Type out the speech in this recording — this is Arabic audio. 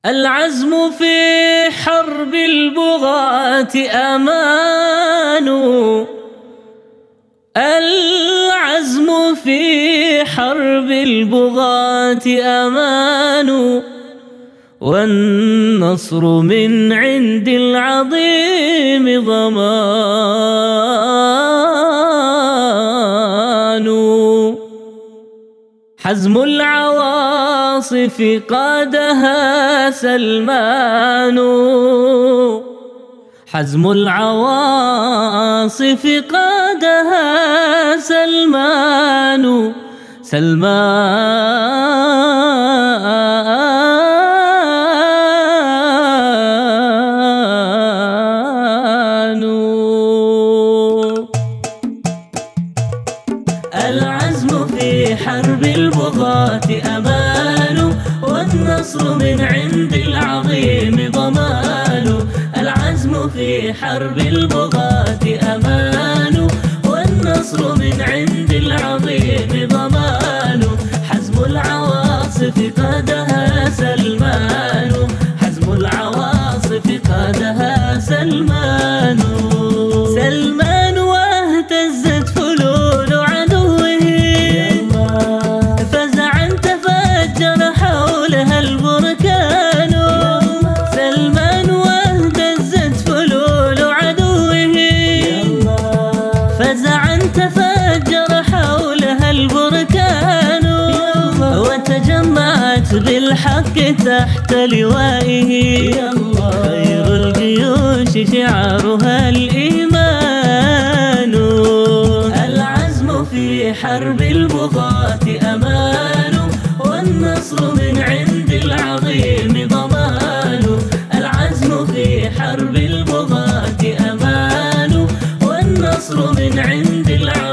العزم في حرب البغاة أمان، العزم في حرب البغاة أمان، والنصر من عند العظيم ضمان. حزم العواصف قادها سلمان، حزم العواصف قادها سلمان، العزم في حرب البغاة أمان، والنصر من عند العظيم ضمان. العزم في حرب البغاة أمان، والنصر من عند العظيم ضمان. حزم العواصف قادها سلمان، حزم العواصف قادها سلمان. سلمان واهتزت فلول عدوه، فزعا تفجر حولها البركان. سلمان واهتزت فلول عدوه، فزعا تفجر حولها البركان. وتجمعت بالحق تحت لوائه، خير الجيوش شعارها الإيمان. العزم في حرب البغاة أمان، والنصر من عند العظيم ضمان. العزم في حرب البغاة أمان، والنصر من عند العظيم